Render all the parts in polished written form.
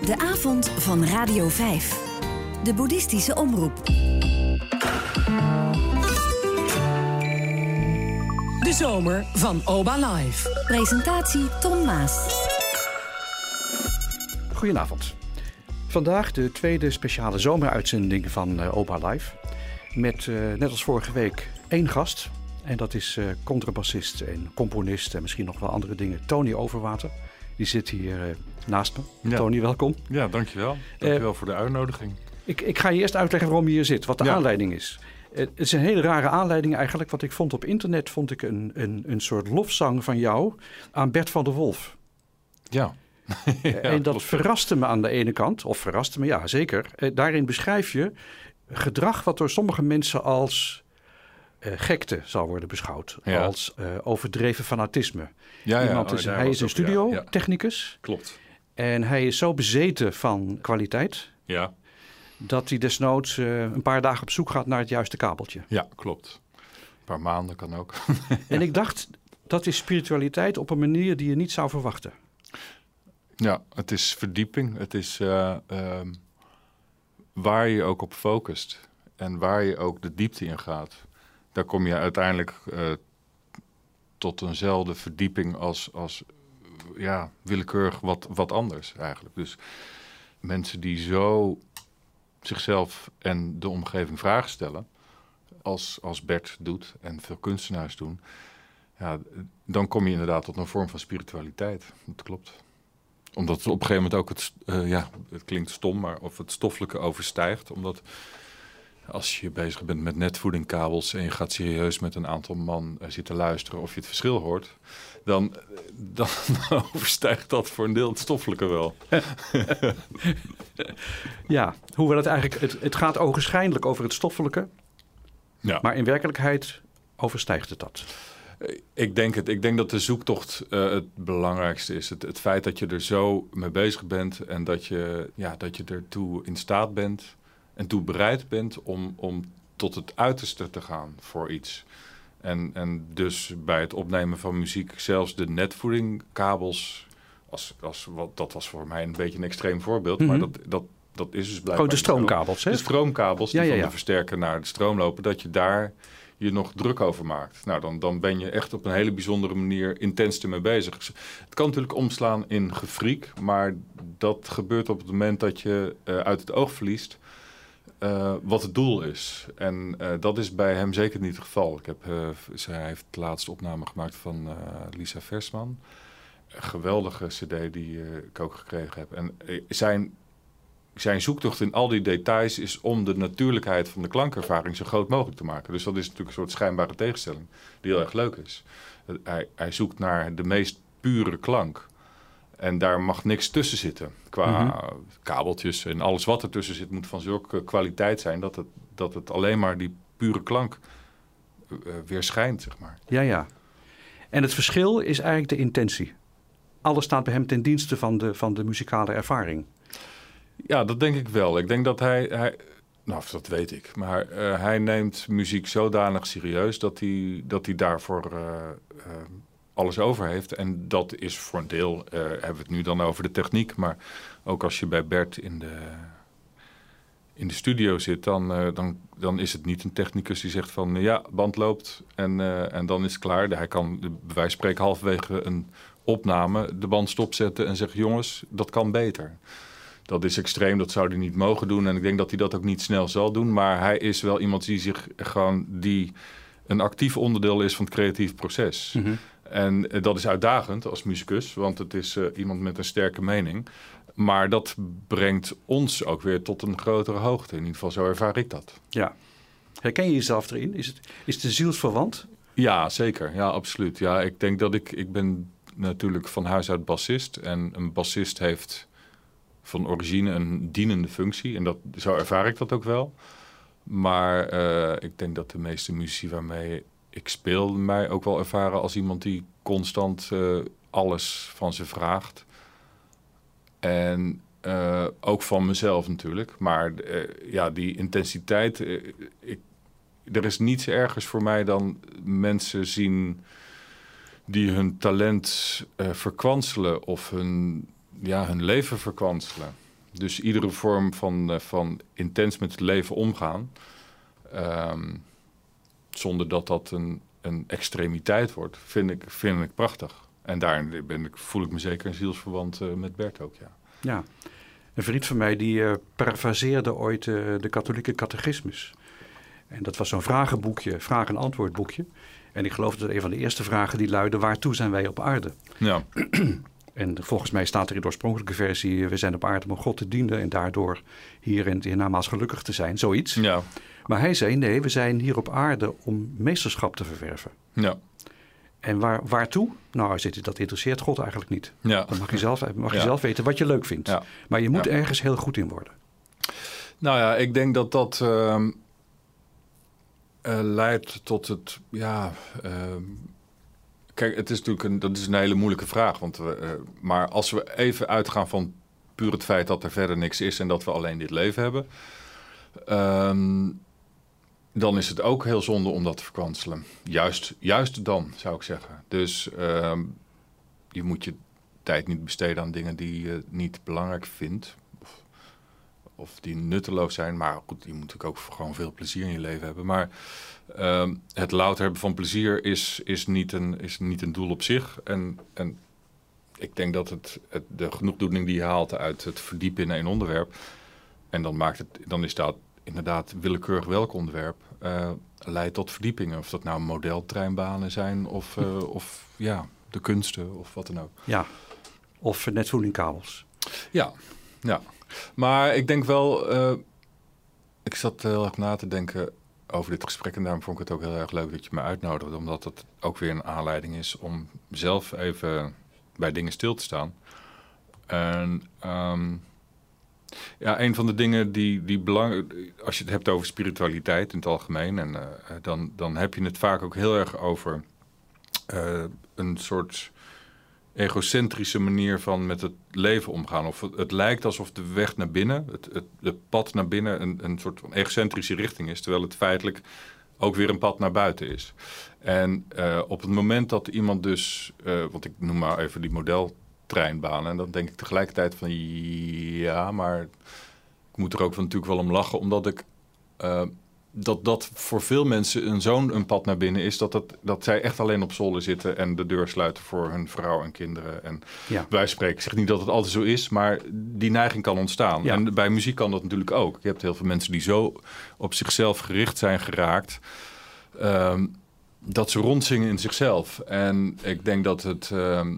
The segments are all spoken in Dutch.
De avond van Radio 5. De boeddhistische omroep. De zomer van Oba Live. Presentatie Ton Maas. Goedenavond. Vandaag de tweede speciale zomeruitzending van Oba Live. Met, net als vorige week, 1 gast. En dat is contrabassist en componist en misschien nog wel andere dingen. Tony Overwater. Die zit hier naast me. Ja. Tony, welkom. Ja, dankjewel. Dankjewel voor de uitnodiging. Ik ga je eerst uitleggen waarom je hier zit. Wat de aanleiding is. Het is een hele rare aanleiding eigenlijk. Wat ik vond op internet, vond ik een soort lofzang van jou aan Bert van der Wolf. Ja. En dat verraste me aan de ene kant. Of verraste me, ja zeker. Daarin beschrijf je gedrag wat door sommige mensen als gekte zal worden beschouwd. Ja. Als overdreven fanatisme. Hij is een studiotechnicus. Klopt. En hij is zo bezeten van kwaliteit. Ja. Dat hij desnoods een paar dagen op zoek gaat naar het juiste kabeltje. Ja, klopt. Een paar maanden kan ook. En ik dacht, dat is spiritualiteit op een manier die je niet zou verwachten. Ja, het is verdieping. Het is waar je ook op focust. En waar je ook de diepte in gaat. Daar kom je uiteindelijk tot eenzelfde verdieping als willekeurig wat anders eigenlijk. Dus mensen die zo zichzelf en de omgeving vragen stellen, als Bert doet en veel kunstenaars doen, ja, dan kom je inderdaad tot een vorm van spiritualiteit. Dat klopt. Omdat het op een gegeven moment ook het klinkt stom, maar of het stoffelijke overstijgt. Omdat als je bezig bent met netvoedingkabels en je gaat serieus met een aantal man zitten luisteren of je het verschil hoort, dan overstijgt dat voor een deel het stoffelijke wel. Ja, hoe we dat eigenlijk. Het gaat ogenschijnlijk over het stoffelijke, ja. Maar in werkelijkheid overstijgt het dat. Ik denk het. Ik denk dat de zoektocht het belangrijkste is. Het feit dat je er zo mee bezig bent en dat je ertoe in staat bent en toe bereid bent om tot het uiterste te gaan voor iets. En dus bij het opnemen van muziek, zelfs de netvoedingkabels, dat was voor mij een beetje een extreem voorbeeld, maar dat is dus blijkbaar. De stroomkabels, hè? De stroomkabels die van de versterker naar de stroom lopen, dat je daar je nog druk over maakt. Nou, dan ben je echt op een hele bijzondere manier intens ermee bezig. Het kan natuurlijk omslaan in gefriek, maar dat gebeurt op het moment dat je uit het oog verliest wat het doel is. En dat is bij hem zeker niet het geval. Hij heeft de laatste opname gemaakt van Lisa Versman. Een geweldige cd die ik ook gekregen heb. En zijn zoektocht in al die details is om de natuurlijkheid van de klankervaring zo groot mogelijk te maken. Dus dat is natuurlijk een soort schijnbare tegenstelling die heel erg leuk is. Hij zoekt naar de meest pure klank. En daar mag niks tussen zitten. Qua kabeltjes en alles wat er tussen zit moet van zulke kwaliteit zijn dat het alleen maar die pure klank weer schijnt, zeg maar. Ja. En het verschil is eigenlijk de intentie. Alles staat bij hem ten dienste van de muzikale ervaring. Ja, dat denk ik wel. Ik denk dat hij dat weet ik. Maar hij neemt muziek zodanig serieus dat hij daarvoor alles over heeft. En dat is voor een deel, hebben we het nu dan over de techniek. Maar ook als je bij Bert in de studio zit, dan is het niet een technicus die zegt van band loopt en dan is het klaar. Hij kan bij wijze van spreken halverwege een opname de band stopzetten en zeggen jongens, dat kan beter. Dat is extreem, dat zou hij niet mogen doen. En ik denk dat hij dat ook niet snel zal doen. Maar hij is wel iemand die een actief onderdeel is van het creatief proces. Mm-hmm. En dat is uitdagend als muzikus, want het is iemand met een sterke mening. Maar dat brengt ons ook weer tot een grotere hoogte. In ieder geval, zo ervaar ik dat. Ja. Herken je jezelf erin? Is het de zielsverwant? Ja, zeker. Ja, absoluut. Ja, ik denk dat ik ben natuurlijk van huis uit bassist. En een bassist heeft van origine een dienende functie. En zo ervaar ik dat ook wel. Maar ik denk dat de meeste muzici waarmee ik speel mij ook wel ervaren als iemand die constant alles van ze vraagt. En ook van mezelf natuurlijk. Maar die intensiteit. Er is niets ergers voor mij dan mensen zien die hun talent verkwanselen of hun leven verkwanselen. Dus iedere vorm van intens met het leven omgaan, zonder dat dat een extremiteit wordt, vind ik prachtig. En daarin voel ik me zeker een zielsverwant met Bert ook, ja. Ja, een vriend van mij die parafraseerde ooit de katholieke catechismus. En dat was zo'n vragenboekje, vraag- en antwoordboekje. En ik geloof dat een van de eerste vragen die luidde, waartoe zijn wij op aarde? Ja. En volgens mij staat er in de oorspronkelijke versie, we zijn op aarde om God te dienen en daardoor hier in het hiernamaals gelukkig te zijn, zoiets. Ja. Maar hij zei, nee, we zijn hier op aarde om meesterschap te verwerven. Ja. En waartoe? Nou, dat interesseert God eigenlijk niet. Ja. Dan mag je zelf weten wat je leuk vindt. Ja. Maar je moet ergens heel goed in worden. Nou ja, ik denk dat leidt tot het... kijk, het is natuurlijk dat is een hele moeilijke vraag. Maar als we even uitgaan van puur het feit dat er verder niks is en dat we alleen dit leven hebben, dan is het ook heel zonde om dat te verkwanselen. Juist dan, zou ik zeggen. Dus je moet je tijd niet besteden aan dingen die je niet belangrijk vindt. Of die nutteloos zijn. Maar goed, je moet natuurlijk ook gewoon veel plezier in je leven hebben. Maar het louter hebben van plezier is niet een doel op zich. En ik denk dat de genoegdoening die je haalt uit het verdiepen in een onderwerp, en dan is dat inderdaad willekeurig welk onderwerp, leidt tot verdiepingen. Of dat nou modeltreinbanen zijn of de kunsten of wat dan ook. Ja, of netvoedingkabels. Ja. Maar ik denk wel, ik zat heel erg na te denken over dit gesprek en daarom vond ik het ook heel erg leuk dat je me uitnodigde, omdat het ook weer een aanleiding is om zelf even bij dingen stil te staan. En een van de dingen die belangrijk, als je het hebt over spiritualiteit in het algemeen, en dan heb je het vaak ook heel erg over een soort egocentrische manier van met het leven omgaan. Of het lijkt alsof de weg naar binnen, het pad naar binnen, een soort van egocentrische richting is, terwijl het feitelijk ook weer een pad naar buiten is. En op het moment dat iemand dus, want ik noem maar even die modeltreinbanen, en dan denk ik tegelijkertijd van ja, maar ik moet er ook natuurlijk wel om lachen, omdat ik dat voor veel mensen een pad naar binnen is, dat zij echt alleen op zolder zitten en de deur sluiten voor hun vrouw en kinderen. En wij spreken, ik zeg niet dat het altijd zo is, maar die neiging kan ontstaan. Ja. En bij muziek kan dat natuurlijk ook. Je hebt heel veel mensen die zo op zichzelf gericht zijn geraakt, dat ze rondzingen in zichzelf. En ik denk dat het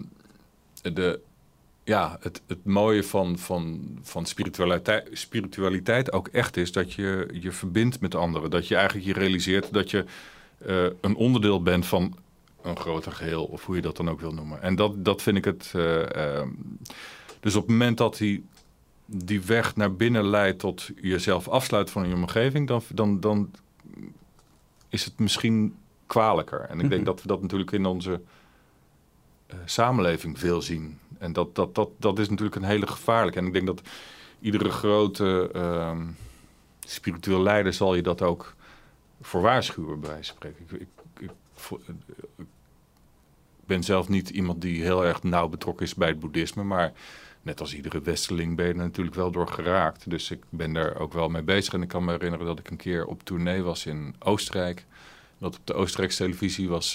mooie van spiritualiteit ook echt is dat je je verbindt met anderen. Dat je eigenlijk je realiseert dat je een onderdeel bent van een groter geheel, of hoe je dat dan ook wil noemen. En dat vind ik het. Dus op het moment dat die weg naar binnen leidt tot jezelf afsluiten van je omgeving, dan is het misschien kwalijker. En ik denk dat we dat natuurlijk in onze samenleving veel zien. En dat is natuurlijk een hele gevaarlijke. En ik denk dat iedere grote spiritueel leider zal je dat ook voor waarschuwen, bij wijze van spreken. Ik ben zelf niet iemand die heel erg nauw betrokken is bij het boeddhisme, maar net als iedere westerling ben je er natuurlijk wel door geraakt. Dus ik ben daar ook wel mee bezig. En ik kan me herinneren dat ik een keer op tournee was in Oostenrijk. Dat op de Oostenrijkse televisie was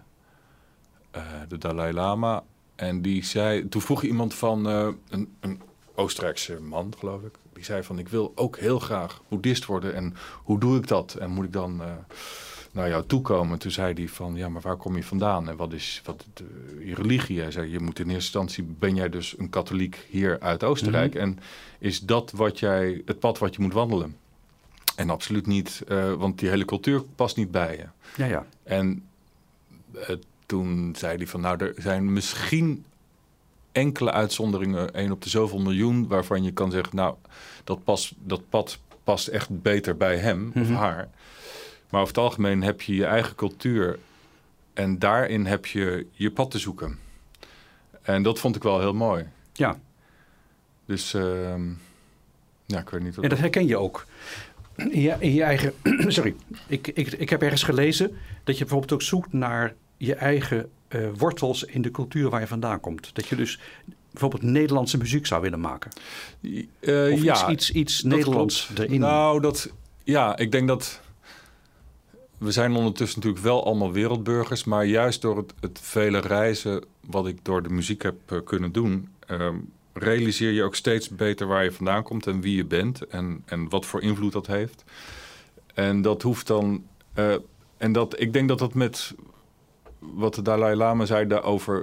de Dalai Lama. En die zei, toen vroeg iemand van een Oostenrijkse man, geloof ik. Die zei van, ik wil ook heel graag boeddhist worden. En hoe doe ik dat? En moet ik dan naar jou toekomen? Toen zei hij van, ja, maar waar kom je vandaan? En wat is je religie? Hij zei, je moet in eerste instantie, ben jij dus een katholiek hier uit Oostenrijk? Mm-hmm. En is dat het pad wat je moet wandelen? En absoluut niet, want die hele cultuur past niet bij je. Ja. En toen zei hij van, nou, er zijn misschien enkele uitzonderingen, 1 op de zoveel miljoen, waarvan je kan zeggen, nou, dat pad past echt beter bij hem of haar. Maar over het algemeen heb je je eigen cultuur en daarin heb je je pad te zoeken. En dat vond ik wel heel mooi. Ja. Dus, ik weet niet. En dat herken je ook. In je eigen... Sorry. Ik heb ergens gelezen dat je bijvoorbeeld ook zoekt naar je eigen wortels in de cultuur waar je vandaan komt. Dat je dus bijvoorbeeld Nederlandse muziek zou willen maken? Of iets Nederlands erin? Nou, ik denk dat... We zijn ondertussen natuurlijk wel allemaal wereldburgers, maar juist door het vele reizen wat ik door de muziek heb kunnen doen, realiseer je ook steeds beter waar je vandaan komt en wie je bent en wat voor invloed dat heeft. En dat hoeft dan... ik denk dat dat met wat de Dalai Lama zei daarover,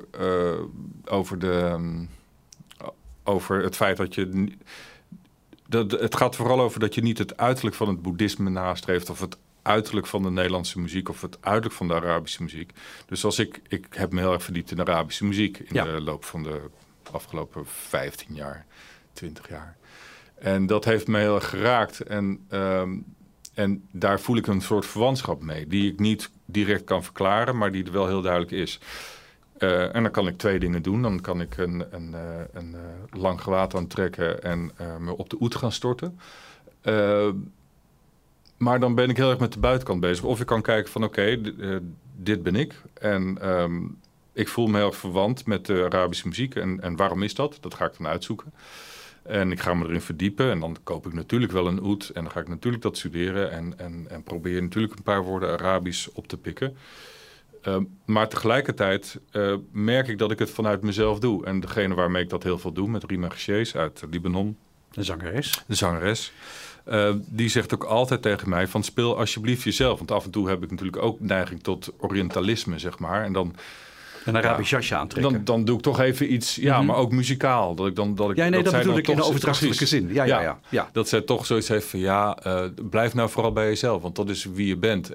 over het feit dat je... het gaat vooral over dat je niet het uiterlijk van het boeddhisme nastreeft of het uiterlijk van de Nederlandse muziek of het uiterlijk van de Arabische muziek. Dus als ik heb me heel erg verdiept in de Arabische muziek in de loop van de afgelopen 15 jaar, 20 jaar. En dat heeft me heel erg geraakt. En daar voel ik een soort verwantschap mee, die ik niet direct kan verklaren, maar die er wel heel duidelijk is. En dan kan ik 2 dingen doen. Dan kan ik een lang gewaad aantrekken en me op de oet gaan storten. Maar dan ben ik heel erg met de buitenkant bezig. Of ik kan kijken van oké, dit ben ik. En ik voel me heel erg verwant met de Arabische muziek. En waarom is dat? Dat ga ik dan uitzoeken. En ik ga me erin verdiepen. En dan koop ik natuurlijk wel een oud. En dan ga ik natuurlijk dat studeren. En probeer natuurlijk een paar woorden Arabisch op te pikken. Maar tegelijkertijd merk ik dat ik het vanuit mezelf doe. En degene waarmee ik dat heel veel doe, met Rima Geshees uit Libanon. De zangeres. Die zegt ook altijd tegen mij van speel alsjeblieft jezelf. Want af en toe heb ik natuurlijk ook neiging tot orientalisme, zeg maar. En dan een Arabisch jasje aantrekken. Dan doe ik toch even iets, maar ook muzikaal. Dat bedoel ik in de overdrachtelijke zin. Ja. Dat zij toch zoiets heeft van blijf nou vooral bij jezelf. Want dat is wie je bent.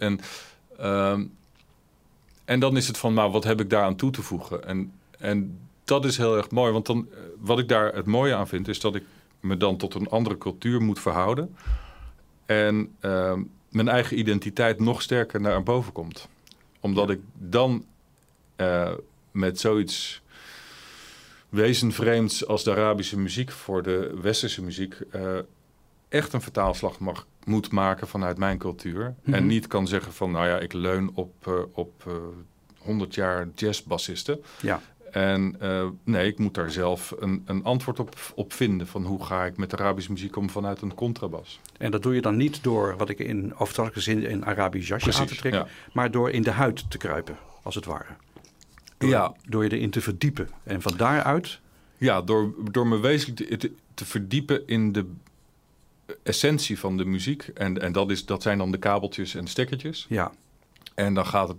En dan is het van, nou, wat heb ik daaraan toe te voegen? En dat is heel erg mooi. Want dan, wat ik daar het mooie aan vind, is dat ik me dan tot een andere cultuur moet verhouden. En mijn eigen identiteit nog sterker naar boven komt. Omdat ik dan met zoiets wezenvreemds als de Arabische muziek voor de westerse muziek echt een vertaalslag moet maken vanuit mijn cultuur. Mm-hmm. En niet kan zeggen van, nou ja, ik leun op 100 jaar jazzbassisten. Ja. En nee, ik moet daar zelf een antwoord op vinden van hoe ga ik met Arabische muziek om vanuit een contrabas. En dat doe je dan niet door, wat ik in overdrachtelijke zin een Arabisch jasje aan te trekken, maar door in de huid te kruipen, als het ware. Door je erin te verdiepen. En van daaruit? Ja, door me wezenlijk te verdiepen in de essentie van de muziek. En dat zijn dan de kabeltjes en stekkertjes. Ja. En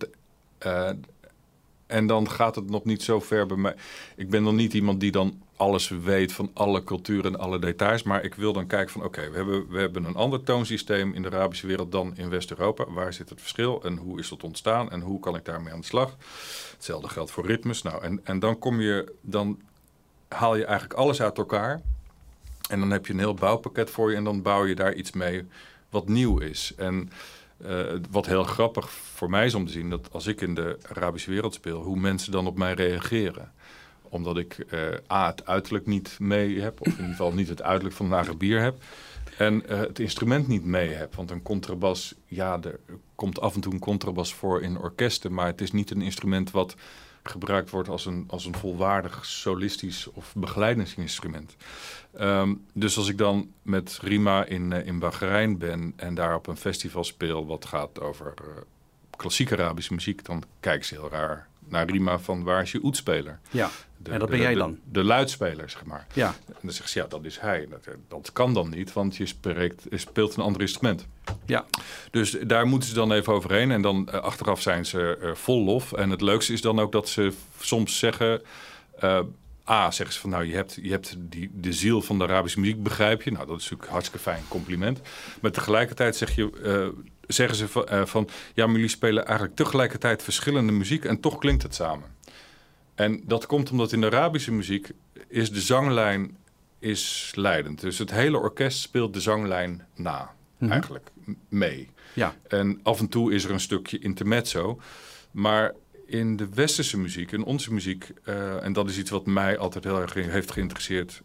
dan gaat het nog niet zo ver bij mij. Ik ben dan niet iemand die dan alles weet van alle culturen en alle details. Maar ik wil dan kijken van oké, we hebben een ander toonsysteem in de Arabische wereld dan in West-Europa. Waar zit het verschil en hoe is dat ontstaan en hoe kan ik daarmee aan de slag? Hetzelfde geldt voor ritmes. Nou, en dan haal je eigenlijk alles uit elkaar. En dan heb je een heel bouwpakket voor je en dan bouw je daar iets mee wat nieuw is. En wat heel grappig voor mij is om te zien, dat als ik in de Arabische wereld speel, hoe mensen dan op mij reageren. Omdat ik het uiterlijk niet mee heb, of in ieder geval niet het uiterlijk van een Arabier heb. En het instrument niet mee heb. Want een contrabas, er komt af en toe een contrabas voor in orkesten, maar het is niet een instrument wat gebruikt wordt als een volwaardig solistisch of begeleidingsinstrument. Dus als ik dan met Rima in Bahrein ben en daar op een festival speel wat gaat over klassieke Arabische muziek, dan kijken ze heel raar naar Rima van waar is je oetspeler? Ja, en dat ben jij dan? De luidspeler, zeg maar. Ja. En dan zegt ze, dat is hij. Dat kan dan niet, want je speelt een ander instrument. Ja. Dus daar moeten ze dan even overheen. En dan achteraf zijn ze vol lof. En het leukste is dan ook dat ze soms zeggen, zeggen ze van, nou, je hebt de ziel van de Arabische muziek, begrijp je? Nou, dat is natuurlijk een hartstikke fijn compliment. Maar tegelijkertijd zeggen ze van, ja, maar jullie spelen eigenlijk tegelijkertijd verschillende muziek en toch klinkt het samen. En dat komt omdat in de Arabische muziek is de zanglijn leidend. Dus het hele orkest speelt de zanglijn na, eigenlijk, mee. Ja. En af en toe is er een stukje intermezzo. Maar in de westerse muziek, in onze muziek, en dat is iets wat mij altijd heel erg heeft geïnteresseerd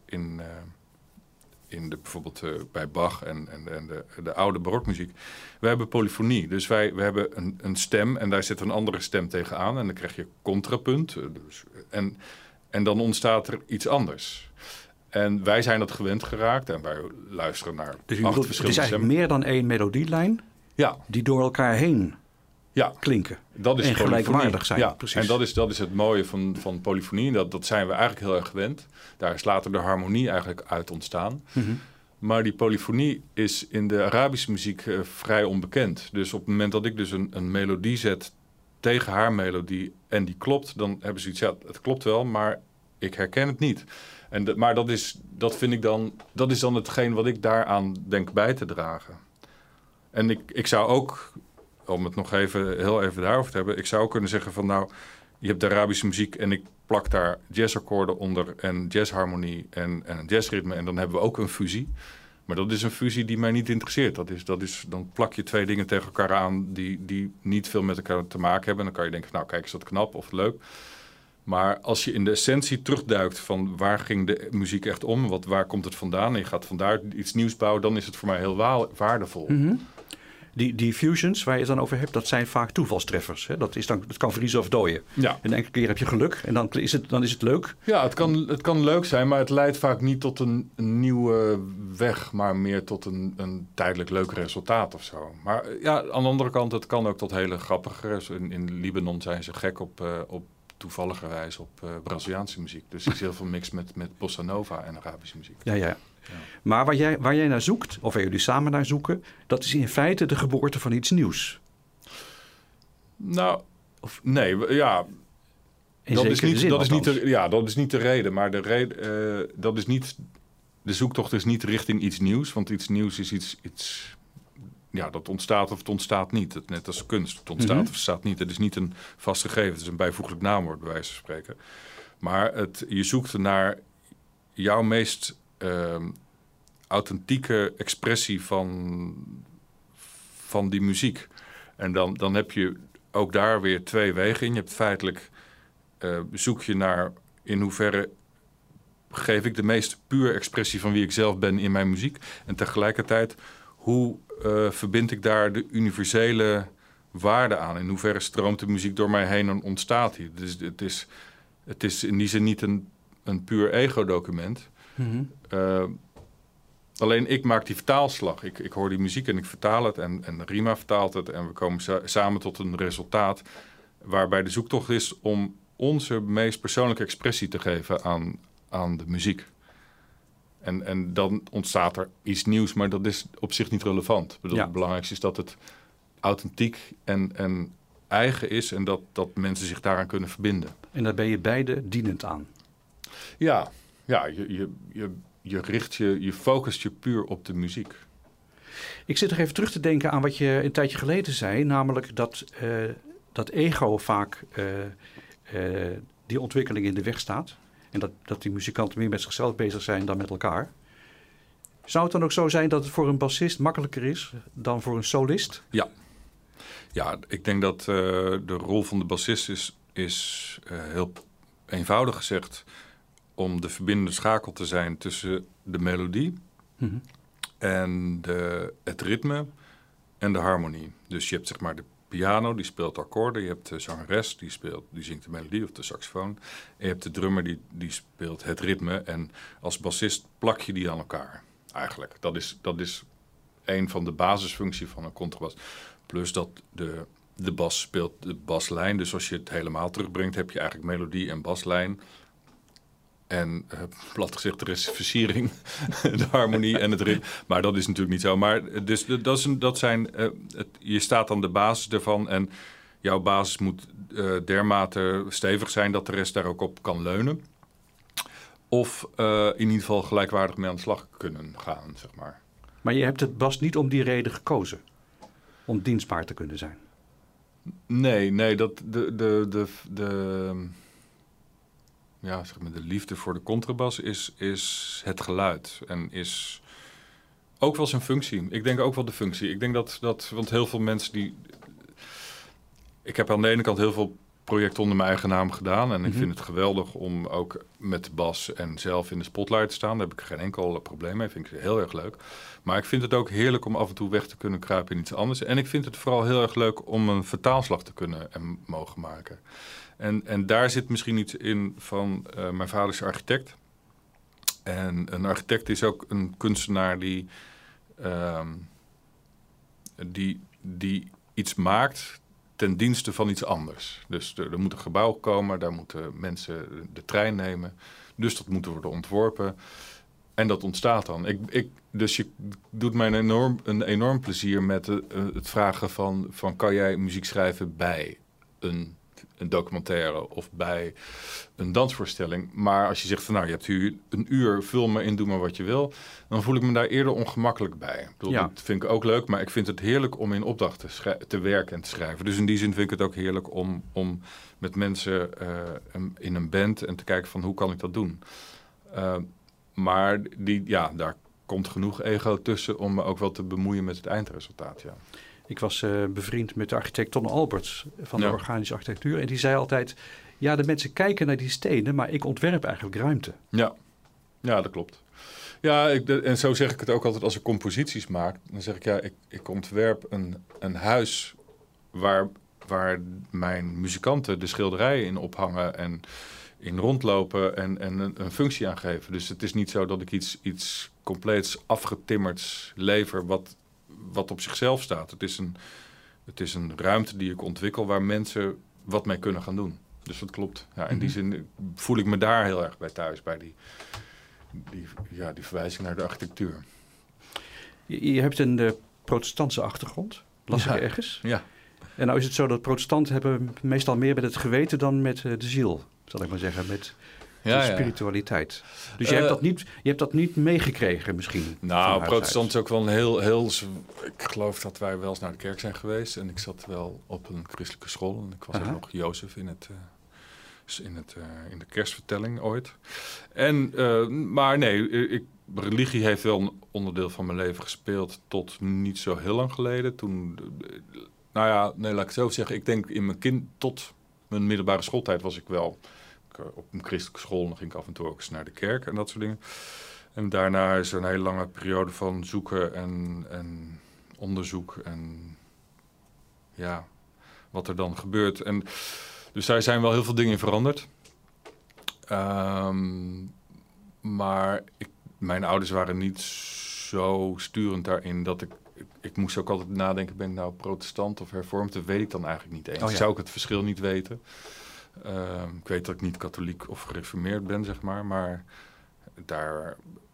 bijvoorbeeld bij Bach en de oude barokmuziek. We hebben polyfonie. Dus we hebben een stem en daar zit een andere stem tegenaan. En dan krijg je contrapunt. En dan ontstaat er iets anders. En wij zijn dat gewend geraakt en wij luisteren naar Dus 8 het is verschillende eigenlijk stemmen. meer dan één melodielijn die door elkaar heen klinken. Dat is en gelijkwaardig zijn. Ja, precies. en dat is het mooie van polyfonie. Dat zijn we eigenlijk heel erg gewend. Daar is later de harmonie eigenlijk uit ontstaan. Mm-hmm. Maar die polyfonie is in de Arabische muziek vrij onbekend. Dus op het moment dat ik dus een melodie zet tegen haar melodie en die klopt, dan hebben ze iets, het klopt wel, maar ik herken het niet. Maar dat vind ik dan, dat is dan hetgeen wat ik daaraan denk bij te dragen. En ik zou ook, om het nog heel even daarover te hebben, ik zou ook kunnen zeggen van nou, je hebt de Arabische muziek en ik plak daar jazzakkoorden onder en jazzharmonie en een jazzritme en dan hebben we ook een fusie. Maar dat is een fusie die mij niet interesseert. Dan plak je 2 dingen tegen elkaar aan die niet veel met elkaar te maken hebben. En dan kan je denken, nou kijk, is dat knap of leuk. Maar als je in de essentie terugduikt van waar ging de muziek echt om, waar komt het vandaan en je gaat vandaar iets nieuws bouwen, dan is het voor mij heel waardevol. Mm-hmm. Die fusions waar je het dan over hebt, dat zijn vaak toevalstreffers. Hè? Dat kan verliezen of dooien. Ja. En enkele keer heb je geluk en dan is het leuk. Ja, het kan leuk zijn, maar het leidt vaak niet tot een nieuwe weg, maar meer tot een tijdelijk leuk resultaat of zo. Maar ja, aan de andere kant, het kan ook tot hele grappige. In Libanon zijn ze gek op toevalligerwijs op Braziliaanse muziek. Dus er is heel veel mix met bossa nova en Arabische muziek. Ja. Maar waar jij naar zoekt, of waar jullie samen naar zoeken, dat is in feite de geboorte van iets nieuws. Nou, nee, ja. Dat is niet de reden. Maar de zoektocht is niet richting iets nieuws. Want iets nieuws is iets dat ontstaat of het ontstaat niet. Net als kunst. Het ontstaat of het staat niet. Het is niet een vast gegeven. Het is een bijvoeglijk naamwoord, bij wijze van spreken. Maar je zoekt naar jouw meest authentieke expressie van die muziek. En dan heb je ook daar weer 2 wegen in. Je hebt feitelijk zoek je naar in hoeverre geef ik de meest puur expressie van wie ik zelf ben in mijn muziek. En tegelijkertijd hoe verbind ik daar de universele waarde aan? In hoeverre stroomt de muziek door mij heen en ontstaat hier? Dus het is in die zin niet een puur ego-document. Mm-hmm. Alleen ik maak die vertaalslag. Ik hoor die muziek en ik vertaal het en Rima vertaalt het. En we komen samen tot een resultaat waarbij de zoektocht is om onze meest persoonlijke expressie te geven aan de muziek. En dan ontstaat er iets nieuws, maar dat is op zich niet relevant. Ik bedoel, Het belangrijkste is dat het authentiek en eigen is en dat mensen zich daaraan kunnen verbinden. En daar ben je beide dienend aan. Ja, je focust je puur op de muziek. Ik zit nog even terug te denken aan wat je een tijdje geleden zei. Namelijk dat ego vaak die ontwikkeling in de weg staat. En dat die muzikanten meer met zichzelf bezig zijn dan met elkaar. Zou het dan ook zo zijn dat het voor een bassist makkelijker is dan voor een solist? Ja, ik denk dat de rol van de bassist is heel eenvoudig gezegd om de verbindende schakel te zijn tussen de melodie en het ritme en de harmonie. Dus je hebt zeg maar de piano, die speelt akkoorden. Je hebt de zangeres, die zingt de melodie of de saxofoon. En je hebt de drummer, die speelt het ritme. En als bassist plak je die aan elkaar, eigenlijk. Dat is een van de basisfuncties van een contrabas. Plus dat de bas speelt de baslijn. Dus als je het helemaal terugbrengt, heb je eigenlijk melodie en baslijn. En plat gezegd, er is versiering, de harmonie en het ritme. Maar dat is natuurlijk niet zo. Maar dus je staat aan de basis ervan. En jouw basis moet dermate stevig zijn dat de rest daar ook op kan leunen. Of in ieder geval gelijkwaardig mee aan de slag kunnen gaan, zeg maar. Maar je hebt het bas niet om die reden gekozen. Om dienstbaar te kunnen zijn. Nee, dat zeg maar, de liefde voor de contrabas is het geluid. En is ook wel zijn functie. Ik denk ook wel de functie. Ik denk dat want heel veel mensen die... Ik heb aan de ene kant heel veel project onder mijn eigen naam gedaan. En ik vind het geweldig om ook met de bas en zelf in de spotlight te staan. Daar heb ik geen enkel probleem mee. Vind ik heel erg leuk. Maar ik vind het ook heerlijk om af en toe weg te kunnen kruipen in iets anders. En ik vind het vooral heel erg leuk om een vertaalslag te kunnen en mogen maken. En daar zit misschien iets in van mijn vader is architect. En een architect is ook een kunstenaar die iets maakt ten dienste van iets anders. Dus er moet een gebouw komen, daar moeten mensen de trein nemen. Dus dat moet worden ontworpen. En dat ontstaat dan. Dus je doet mij een enorm plezier met het vragen van kan jij muziek schrijven bij een documentaire of bij een dansvoorstelling. Maar als je zegt van nou, je hebt hier een uur, vul maar in, doe maar wat je wil. Dan voel ik me daar eerder ongemakkelijk bij. Ik bedoel, dat vind ik ook leuk, maar ik vind het heerlijk om in opdracht te werken en te schrijven. Dus in die zin vind ik het ook heerlijk om met mensen in een band en te kijken van hoe kan ik dat doen. Maar daar komt genoeg ego tussen om me ook wel te bemoeien met het eindresultaat, ja. Ik was bevriend met de architect Ton Alberts van de organische architectuur. En die zei altijd, ja, de mensen kijken naar die stenen, maar ik ontwerp eigenlijk ruimte. Ja, dat klopt. Ja, en zo zeg ik het ook altijd als ik composities maak. Dan zeg ik, ja, ik ontwerp een huis waar mijn muzikanten de schilderijen in ophangen en in rondlopen en een functie aan geven. Dus het is niet zo dat ik iets compleets afgetimmerds lever wat op zichzelf staat. Het is een ruimte die ik ontwikkel waar mensen wat mee kunnen gaan doen. Dus dat klopt. Ja, in die zin voel ik me daar heel erg bij thuis, bij die verwijzing naar de architectuur. Je hebt een protestantse achtergrond, las ik ergens. Ja. En nou is het zo dat protestanten hebben meestal meer met het geweten dan met de ziel, zal ik maar zeggen, met de spiritualiteit. Dus je hebt dat niet meegekregen misschien? Nou, protestant is ook wel een heel... Ik geloof dat wij wel eens naar de kerk zijn geweest. En ik zat wel op een christelijke school. En ik was ook nog Jozef in de kerstvertelling ooit. Maar nee, religie heeft wel een onderdeel van mijn leven gespeeld tot niet zo heel lang geleden. Toen... laat ik het zo zeggen. Ik denk tot mijn middelbare schooltijd was ik wel op een christelijke school. Dan ging ik af en toe ook eens naar de kerk en dat soort dingen. En daarna is er een hele lange periode van zoeken en onderzoek en ja, wat er dan gebeurt. En dus daar zijn wel heel veel dingen in veranderd. Maar mijn ouders waren niet zo sturend daarin dat ik moest ook altijd nadenken, ben ik nou protestant of hervormd? Dat weet ik dan eigenlijk niet eens. Zou ik het verschil niet weten? Ik weet dat ik niet katholiek of gereformeerd ben, zeg maar. Maar daar...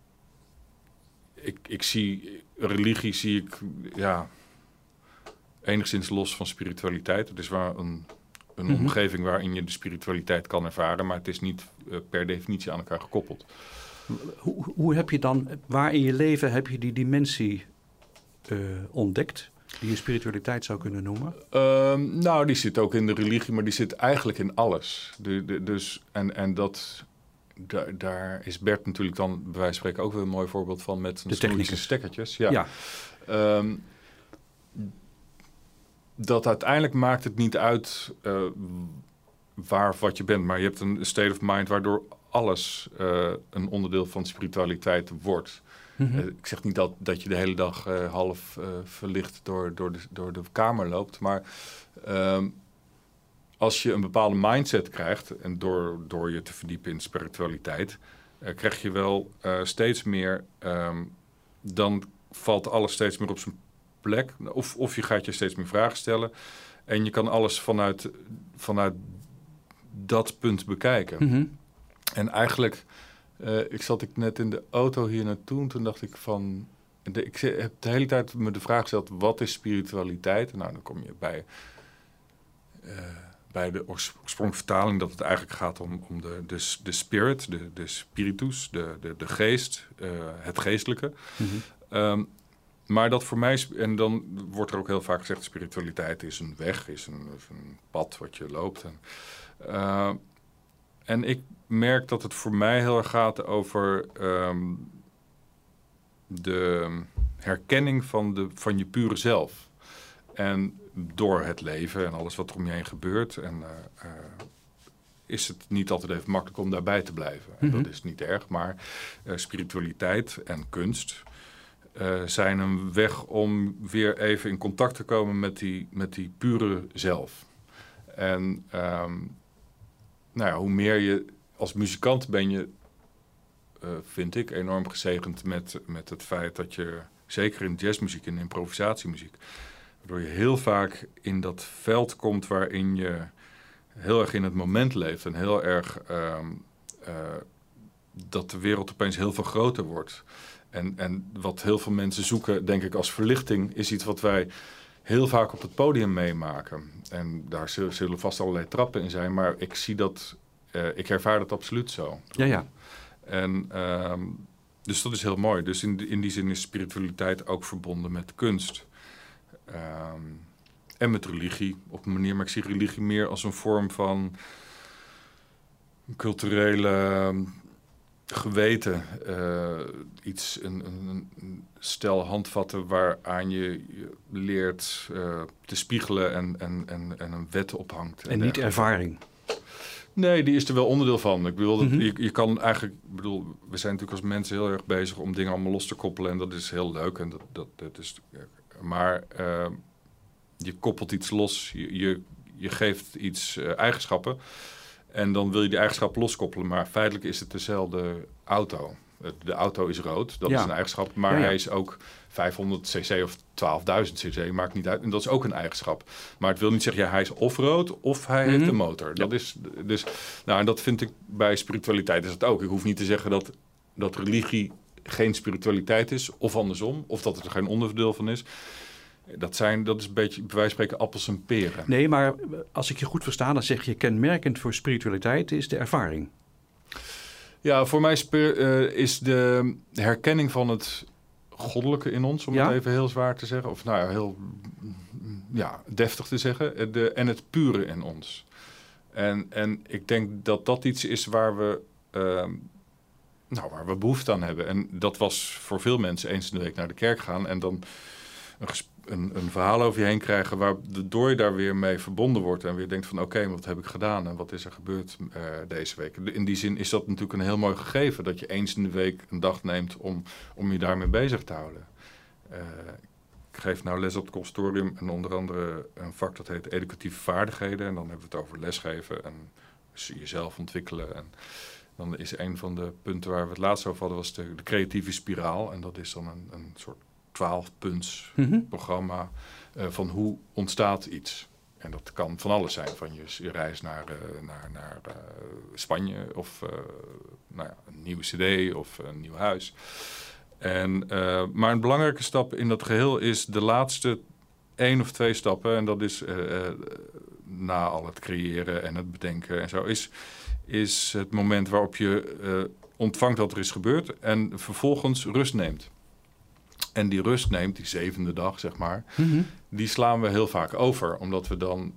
Religie zie ik enigszins los van spiritualiteit. Het is wel een omgeving waarin je de spiritualiteit kan ervaren, maar het is niet per definitie aan elkaar gekoppeld. Hoe heb je dan, waar in je leven heb je die dimensie ontdekt, die je spiritualiteit zou kunnen noemen? Die zit ook in de religie, maar die zit eigenlijk in alles. Daar is Bert natuurlijk dan bij wijze van spreken ook weer een mooi voorbeeld van met zijn snoertjes stekkertjes. Ja. Dat uiteindelijk maakt het niet uit waar of wat je bent, maar je hebt een state of mind waardoor alles een onderdeel van spiritualiteit wordt. Ik zeg niet dat je de hele dag half verlicht door de kamer loopt, maar als je een bepaalde mindset krijgt en door je te verdiepen in spiritualiteit, krijg je wel steeds meer, dan valt alles steeds meer op zijn plek. Of je gaat je steeds meer vragen stellen en je kan alles vanuit dat punt bekijken. En eigenlijk... ik zat net in de auto hier naartoe en toen dacht ik van... Ik heb de hele tijd me de vraag gesteld, wat is spiritualiteit? Nou, dan kom je bij de oorspronkelijke vertaling dat het eigenlijk gaat om de spirit, de spiritus, de geest, het geestelijke. Maar dat voor mij, en dan wordt er ook heel vaak gezegd, spiritualiteit is een weg, is een pad wat je loopt. En ik merk dat het voor mij heel erg gaat over de herkenning van je pure zelf. En door het leven en alles wat er om je heen gebeurt... is het niet altijd even makkelijk om daarbij te blijven. En dat is niet erg, maar spiritualiteit en kunst... zijn een weg om weer even in contact te komen met die pure zelf. En hoe meer je... Als muzikant ben je, vind ik, enorm gezegend met het feit dat je... Zeker in jazzmuziek en improvisatiemuziek... waardoor je heel vaak in dat veld komt waarin je... heel erg in het moment leeft en heel erg dat de wereld opeens heel veel groter wordt. En wat heel veel mensen zoeken, denk ik, als verlichting... is iets wat wij heel vaak op het podium meemaken. En daar zullen vast allerlei trappen in zijn, maar ik zie dat... ik ervaar dat absoluut zo. Ja. En dus dat is heel mooi. Dus in die zin is spiritualiteit ook verbonden met kunst. En met religie op een manier. Maar ik zie religie meer als een vorm van culturele geweten. Een stel handvatten waaraan je leert te spiegelen en een wet ophangt. En niet ervaring. Nee, die is er wel onderdeel van. Ik bedoel, je kan eigenlijk... we zijn natuurlijk als mensen heel erg bezig om dingen allemaal los te koppelen. En dat is heel leuk. En dat is, maar je koppelt iets los. Je geeft iets eigenschappen. En dan wil je die eigenschappen loskoppelen. Maar feitelijk is het dezelfde auto. De auto is rood, dat is een eigenschap. Maar hij is ook 500 cc of 12.000 cc, maakt niet uit. En dat is ook een eigenschap. Maar het wil niet zeggen, hij is of rood of hij heeft een motor. Dat is dus, en dat vind ik bij spiritualiteit is het ook. Ik hoef niet te zeggen dat religie geen spiritualiteit is, of andersom. Of dat het er geen onderdeel van is. Dat is een beetje, bij wijze van spreken, appels en peren. Nee, maar als ik je goed versta, dan zeg je kenmerkend voor spiritualiteit is de ervaring. Ja, voor mij is de herkenning van het goddelijke in ons, om het even heel zwaar te zeggen. Of heel deftig te zeggen. En het pure in ons. En ik denk dat dat iets is waar we behoefte aan hebben. En dat was voor veel mensen eens in de week naar de kerk gaan en dan een verhaal over je heen krijgen waardoor je daar weer mee verbonden wordt en weer denkt van oké, wat heb ik gedaan en wat is er gebeurd deze week. In die zin is dat natuurlijk een heel mooi gegeven dat je eens in de week een dag neemt om je daarmee bezig te houden. Ik geef nou les op het conservatorium en onder andere een vak dat heet educatieve vaardigheden en dan hebben we het over lesgeven en jezelf ontwikkelen. En dan is een van de punten waar we het laatst over hadden was de creatieve spiraal en dat is dan een soort 12-punts programma van hoe ontstaat iets. En dat kan van alles zijn. Van je reis naar Spanje of een nieuwe cd of een nieuw huis. Maar een belangrijke stap in dat geheel is de laatste 1 of 2 stappen. En dat is na al het creëren en het bedenken en zo. Is het moment waarop je ontvangt wat er is gebeurd. En vervolgens rust neemt. En die rust neemt, die 7e dag, zeg maar, die slaan we heel vaak over. Omdat we dan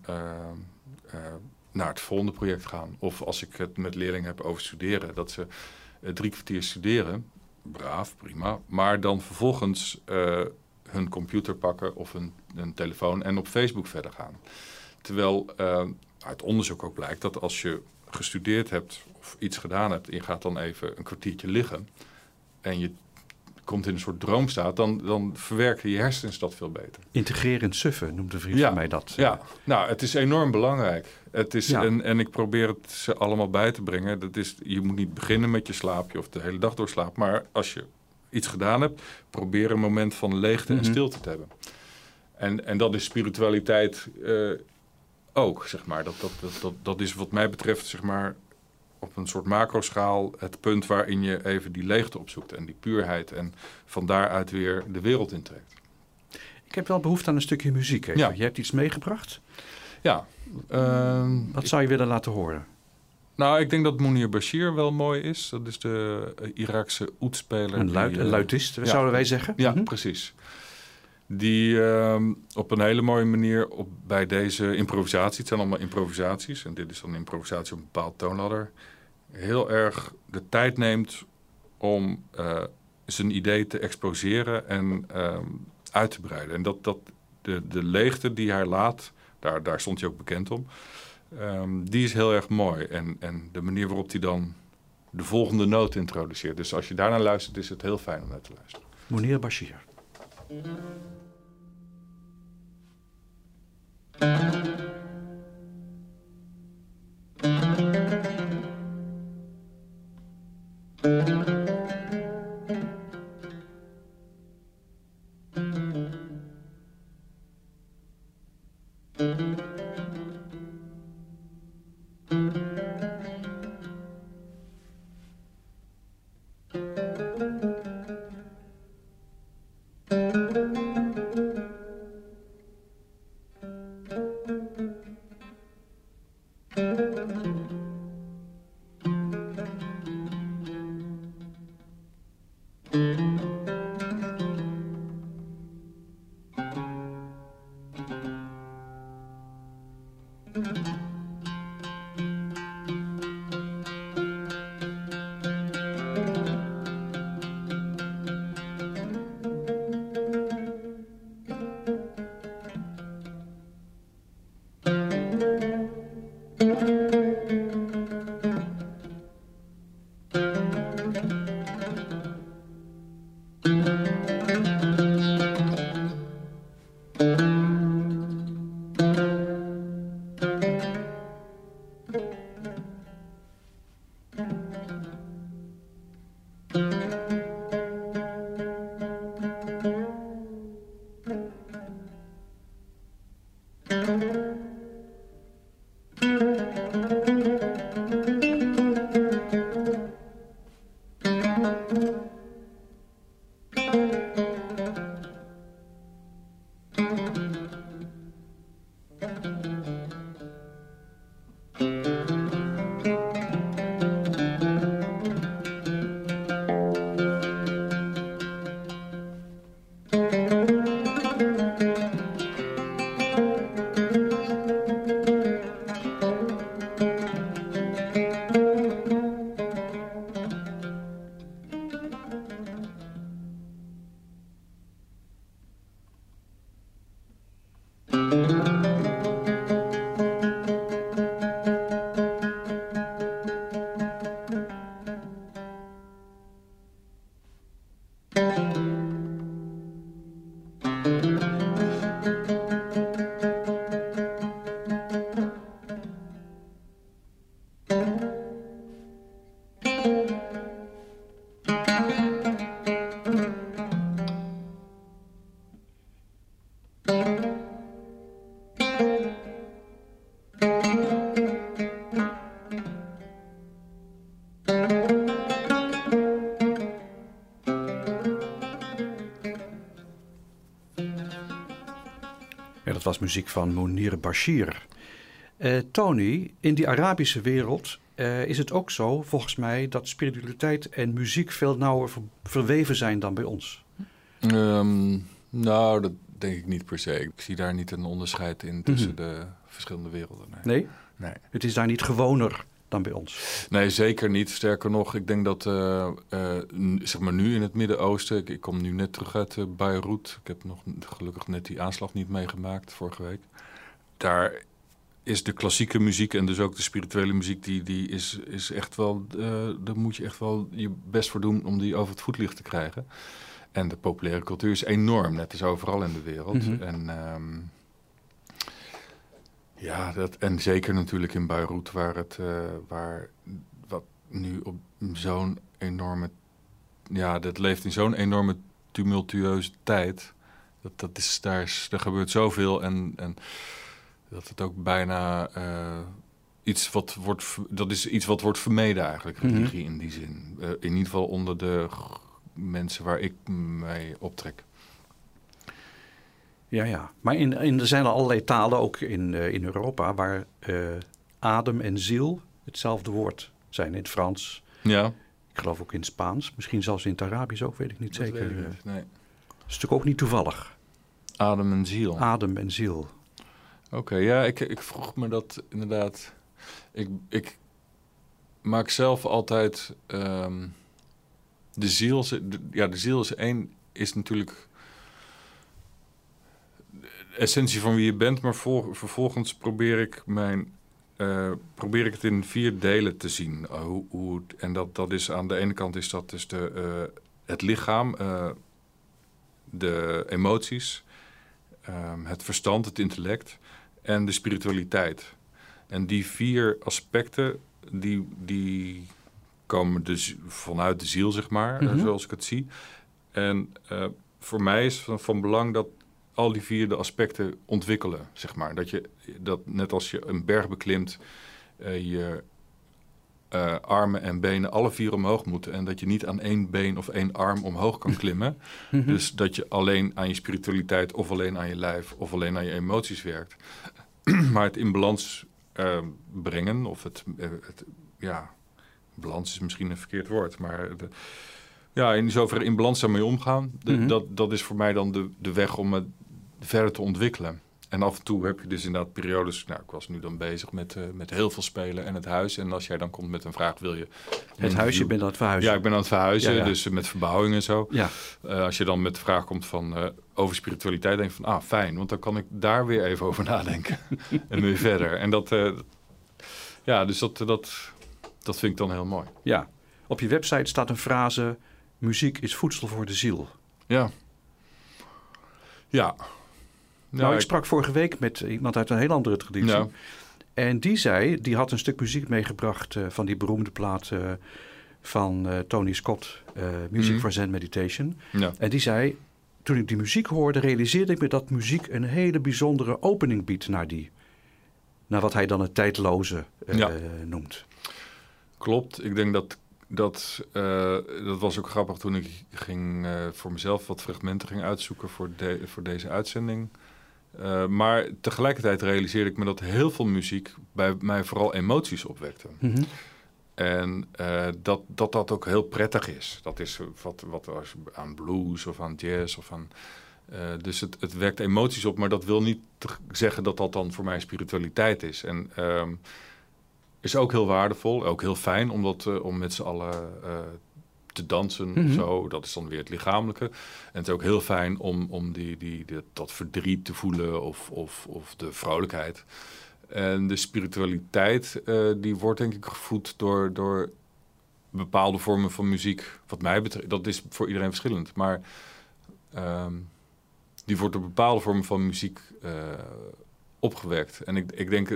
naar het volgende project gaan. Of als ik het met leerlingen heb over studeren, dat ze 3 kwartier studeren. Braaf, prima. Maar dan vervolgens hun computer pakken of een telefoon en op Facebook verder gaan. Terwijl uit onderzoek ook blijkt dat als je gestudeerd hebt of iets gedaan hebt en je gaat dan even een kwartiertje liggen en je komt in een soort droomstaat, dan verwerken je hersens dat veel beter. Integrerend suffen noemt een vriend van mij dat. Ja, het is enorm belangrijk. Het is, en ik probeer het ze allemaal bij te brengen. Dat is, je moet niet beginnen met je slaapje of de hele dag doorslapen, maar als je iets gedaan hebt, probeer een moment van leegte en stilte te hebben. En dat is spiritualiteit ook, zeg maar. Dat is wat mij betreft, zeg maar, op een soort macroschaal het punt waarin je even die leegte opzoekt en die puurheid en van daaruit weer de wereld intrekt. Ik heb wel behoefte aan een stukje muziek. Ja. Je hebt iets meegebracht. Ja. Wat zou je willen laten horen? Nou, ik denk dat Mounir Bashir wel mooi is. Dat is de Iraakse oetspeler. Een luitist, zouden wij zeggen. Ja, precies. Die op een hele mooie manier bij deze improvisatie, het zijn allemaal improvisaties, en dit is dan een improvisatie op een bepaald toonladder, heel erg de tijd neemt om zijn idee te exposeren en uit te breiden. En de leegte die hij laat, daar stond hij ook bekend om. Die is heel erg mooi. En de manier waarop hij dan de volgende noot introduceert. Dus als je daarnaar luistert, is het heel fijn om naar te luisteren. Mounir Bashir. Ja, dat was muziek van Mounir Bashir. Tony, in die Arabische wereld is het ook zo, volgens mij, dat spiritualiteit en muziek veel nauwer verweven zijn dan bij ons. Nou, dat denk ik niet per se. Ik zie daar niet een onderscheid in tussen de verschillende werelden. Nee? Nee. Het is daar niet gewoner dan bij ons? Nee, zeker niet. Sterker nog, ik denk dat zeg maar nu in het Midden-Oosten... Ik kom nu net terug uit Beirut. Ik heb nog gelukkig net die aanslag niet meegemaakt vorige week. Daar is de klassieke muziek en dus ook de spirituele muziek... die is echt wel... daar moet je echt wel je best voor doen om die over het voetlicht te krijgen. En de populaire cultuur is enorm, net als overal in de wereld. Mm-hmm. En ja, en zeker natuurlijk in Beirut, waar wat nu op zo'n enorme... Ja, dat leeft in zo'n enorme tumultueuze tijd. Daar gebeurt zoveel en dat het ook bijna iets wat wordt... Dat is iets wat wordt vermeden eigenlijk, religie in die zin. In ieder geval onder de mensen waar ik mee optrek. Ja. Maar er zijn allerlei talen, ook in Europa, waar adem en ziel hetzelfde woord zijn. In het Frans, ja. Ik geloof ook in het Spaans. Misschien zelfs in het Arabisch ook, weet ik niet Dat zeker. weet ik niet, nee. Dat is natuurlijk ook niet toevallig. Adem en ziel. Adem en ziel. Oké, ja, ik vroeg me dat inderdaad. Ik maak zelf altijd... de ziel is natuurlijk essentie van wie je bent, maar vervolgens probeer ik het in 4 delen te zien. En dat is aan de ene kant is dat dus het lichaam, de emoties, het verstand, het intellect en de spiritualiteit. En die 4 aspecten, die komen dus vanuit de ziel, zeg maar, zoals ik het zie. En voor mij is van belang dat al die 4 de aspecten ontwikkelen, zeg maar. Dat net als je een berg beklimt, je armen en benen alle 4 omhoog moeten. En dat je niet aan 1 been of 1 arm omhoog kan klimmen. Dus dat je alleen aan je spiritualiteit of alleen aan je lijf of alleen aan je emoties werkt. Maar het in balans brengen, of balans is misschien een verkeerd woord, maar in zoverre in balans daarmee omgaan, dat is voor mij dan de weg om het verder te ontwikkelen. En af en toe heb je dus inderdaad periodes, ik was nu dan bezig met heel veel spelen en het huis. En als jij dan komt met een vraag, wil je... Het huis, je bent aan het verhuizen. Ja, ik ben aan het verhuizen, Ja. dus met verbouwing en zo. Ja. Als je dan met de vraag komt van over spiritualiteit, denk je van, fijn, want dan kan ik daar weer even over nadenken. En weer verder. En dus dat vind ik dan heel mooi. Ja. Op je website staat een frase: muziek is voedsel voor de ziel. Ja. Ja. Ik sprak vorige week met iemand uit een heel andere traditie. Ja. En die had een stuk muziek meegebracht van die beroemde plaat van Tony Scott, Music for Zen Meditation. Ja. En die zei, toen ik die muziek hoorde, realiseerde ik me dat muziek een hele bijzondere opening biedt naar wat hij dan het tijdloze noemt. Klopt. Ik denk dat was ook grappig toen ik ging voor mezelf wat fragmenten ging uitzoeken voor deze uitzending. Maar tegelijkertijd realiseerde ik me dat heel veel muziek bij mij vooral emoties opwekte. Mm-hmm. En dat ook heel prettig is. Dat is wat aan blues of aan jazz of aan... dus het wekt emoties op, maar dat wil niet zeggen dat dan voor mij spiritualiteit is. En is ook heel waardevol, ook heel fijn om met z'n allen te dansen. Mm-hmm. Zo. Dat is dan weer het lichamelijke. En het is ook heel fijn om dat verdriet te voelen of de vrolijkheid. En de spiritualiteit, die wordt denk ik gevoed door bepaalde vormen van muziek. Wat mij betreft, dat is voor iedereen verschillend. Maar die wordt door bepaalde vormen van muziek opgewekt. En ik denk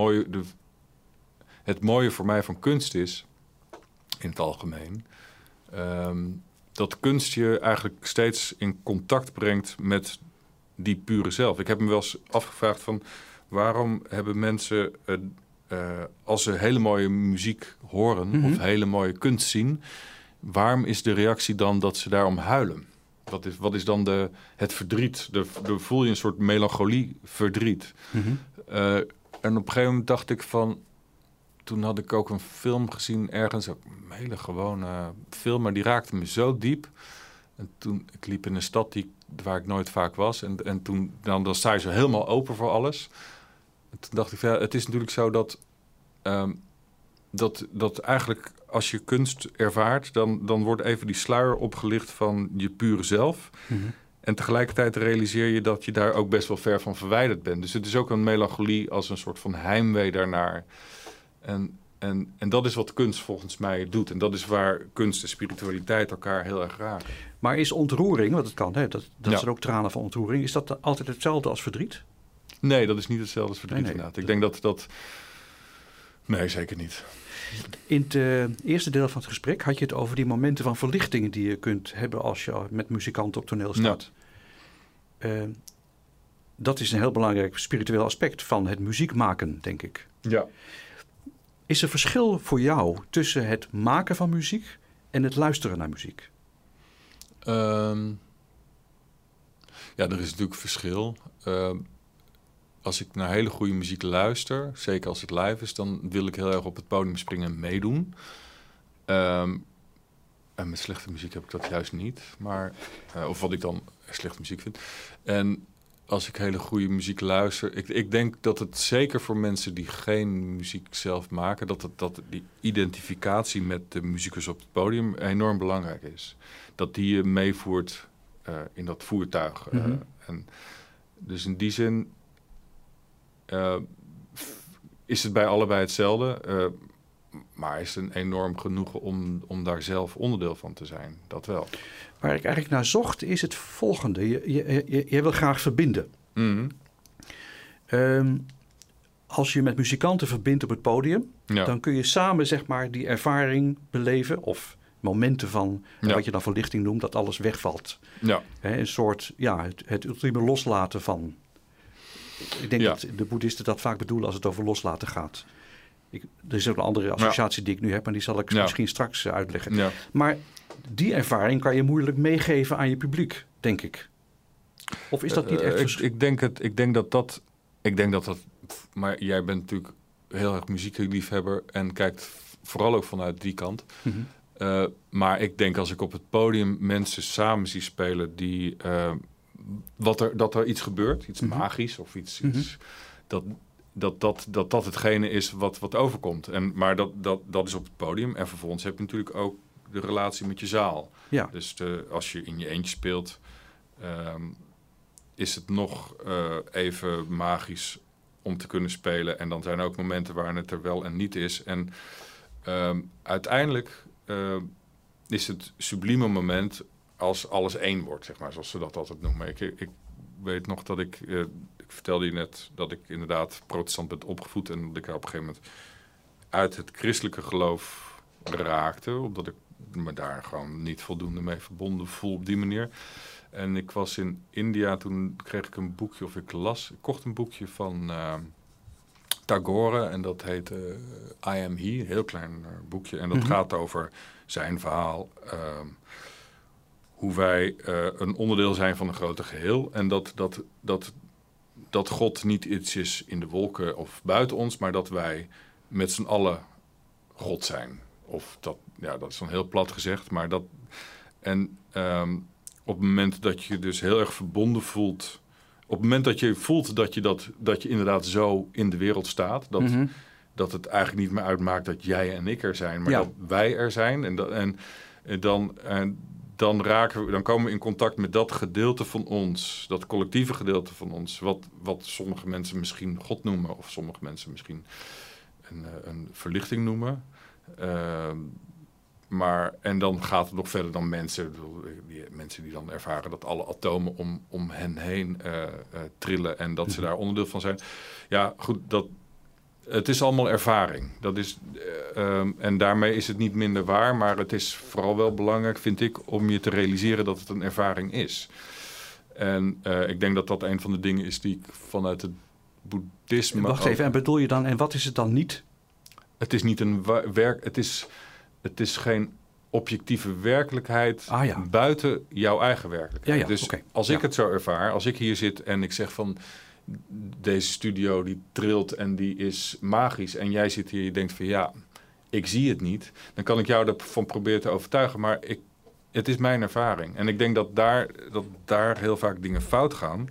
het mooie voor mij van kunst is, in het algemeen, dat kunst je eigenlijk steeds in contact brengt met die pure zelf. Ik heb me wel eens afgevraagd van, waarom hebben mensen, als ze hele mooie muziek horen of hele mooie kunst zien, waarom is de reactie dan dat ze daarom huilen? Wat is dan het verdriet? Voel je een soort melancholie verdriet. Mm-hmm. En op een gegeven moment dacht ik van, toen had ik ook een film gezien ergens, ook een hele gewone film, maar die raakte me zo diep. En toen, ik liep in een stad waar ik nooit vaak was. En toen, dan sta je zo helemaal open voor alles. En toen dacht ik, het is natuurlijk zo dat eigenlijk als je kunst ervaart, dan wordt even die sluier opgelicht van je pure zelf. Mm-hmm. En tegelijkertijd realiseer je dat je daar ook best wel ver van verwijderd bent. Dus het is ook een melancholie als een soort van heimwee daarnaar. En dat is wat kunst volgens mij doet. En dat is waar kunst en spiritualiteit elkaar heel erg raken. Maar is ontroering, want het kan, hè, dat zijn ook tranen van ontroering, is dat altijd hetzelfde als verdriet? Nee, dat is niet hetzelfde als verdriet inderdaad. Ik denk dat... Nee, zeker niet. In het eerste deel van het gesprek had je het over die momenten van verlichting die je kunt hebben als je met muzikanten op toneel staat. Ja. Dat is een heel belangrijk spiritueel aspect van het muziek maken, denk ik. Ja. Is er verschil voor jou tussen het maken van muziek en het luisteren naar muziek? Ja, er is natuurlijk verschil. Als ik naar hele goede muziek luister, zeker als het live is, dan wil ik heel erg op het podium springen en meedoen. En met slechte muziek heb ik dat juist niet. Maar, of wat ik dan slechte muziek vind. En als ik hele goede muziek luister, ik denk dat het zeker voor mensen die geen muziek zelf maken, dat die identificatie met de muzikus op het podium enorm belangrijk is. Dat die je meevoert in dat voertuig. Dus in die zin is het bij allebei hetzelfde. Maar is het een enorm genoegen om daar zelf onderdeel van te zijn. Dat wel. Waar ik eigenlijk naar zocht is het volgende. Je wil graag verbinden. Mm-hmm. Als je met muzikanten verbindt op het podium... dan kun je samen zeg maar die ervaring beleven... of momenten van wat je dan verlichting noemt... dat alles wegvalt. Ja. Een soort, het ultieme loslaten van... Ik denk dat de boeddhisten dat vaak bedoelen als het over loslaten gaat. Er is ook een andere associatie die ik nu heb... maar die zal ik misschien straks uitleggen. Ja. Maar die ervaring kan je moeilijk meegeven aan je publiek, denk ik. Of is dat niet echt... Ik denk dat dat... Maar jij bent natuurlijk heel erg muziekliefhebber... en kijkt vooral ook vanuit die kant. Mm-hmm. Maar ik denk als ik op het podium mensen samen zie spelen... die dat er iets gebeurt, iets magisch of iets dat hetgene is wat overkomt. Maar dat is op het podium. En vervolgens heb je natuurlijk ook de relatie met je zaal. Ja. Dus als je in je eentje speelt, is het nog even magisch om te kunnen spelen. En dan zijn er ook momenten waar het er wel en niet is. En uiteindelijk is het sublieme moment als alles één wordt, zeg maar, zoals ze dat altijd noemen. Ik weet nog dat ik vertelde je net dat ik inderdaad protestant ben opgevoed en dat ik op een gegeven moment uit het christelijke geloof raakte, omdat ik me daar gewoon niet voldoende mee verbonden voel op die manier. En ik was in India, toen kreeg ik een boekje, of ik kocht een boekje van Tagore en dat heet I Am He, een heel klein boekje. En dat gaat over zijn verhaal, hoe wij een onderdeel zijn van een groter geheel. En dat God niet iets is in de wolken of buiten ons, maar dat wij met z'n allen God zijn. Of dat is dan heel plat gezegd, maar dat... En op het moment dat je dus heel erg verbonden voelt... Op het moment dat je voelt dat je inderdaad zo in de wereld staat... dat het eigenlijk niet meer uitmaakt dat jij en ik er zijn... maar dat wij er zijn. Dan komen we in contact met dat gedeelte van ons... dat collectieve gedeelte van ons... wat sommige mensen misschien God noemen... of sommige mensen misschien een verlichting noemen... En dan gaat het nog verder dan mensen. Mensen die dan ervaren dat alle atomen om hen heen trillen... en dat ze daar onderdeel van zijn. Ja, goed, het is allemaal ervaring. Dat is, en daarmee is het niet minder waar... maar het is vooral wel belangrijk, vind ik... om je te realiseren dat het een ervaring is. En ik denk dat dat een van de dingen is die ik vanuit het boeddhisme... Wacht even, en bedoel je dan... en wat is het dan niet? Het is niet een werk... Het is geen objectieve werkelijkheid buiten jouw eigen werkelijkheid. Dus als ik het zo ervaar, als ik hier zit en ik zeg van... deze studio die trilt en die is magisch... en jij zit hier en je denkt van ik zie het niet... dan kan ik jou ervan proberen te overtuigen, maar het is mijn ervaring. En ik denk dat daar heel vaak dingen fout gaan...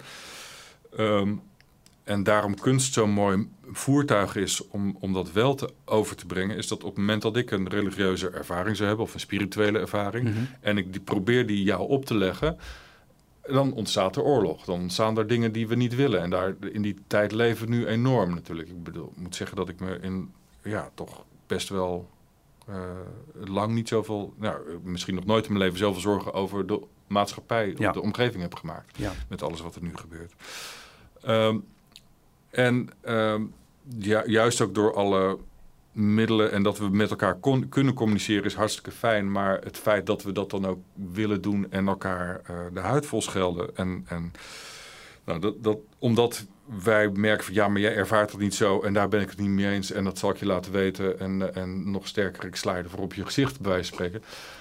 En daarom kunst zo'n mooi voertuig is om dat wel over te brengen... is dat op het moment dat ik een religieuze ervaring zou hebben... of een spirituele ervaring... en ik probeer die jou op te leggen... dan ontstaat er oorlog. Dan ontstaan er dingen die we niet willen. En in die tijd leven we nu enorm natuurlijk. Ik moet zeggen dat ik me toch best wel lang niet zoveel... misschien nog nooit in mijn leven zoveel zorgen over de maatschappij... of de omgeving heb gemaakt. Ja. Met alles wat er nu gebeurt. Juist ook door alle middelen en dat we met elkaar kunnen communiceren is hartstikke fijn. Maar het feit dat we dat dan ook willen doen en elkaar de huid vol schelden. Omdat wij merken van maar jij ervaart het niet zo en daar ben ik het niet mee eens. En dat zal ik je laten weten. En nog sterker, ik sla je ervoor op je gezicht bij wijze van spreken.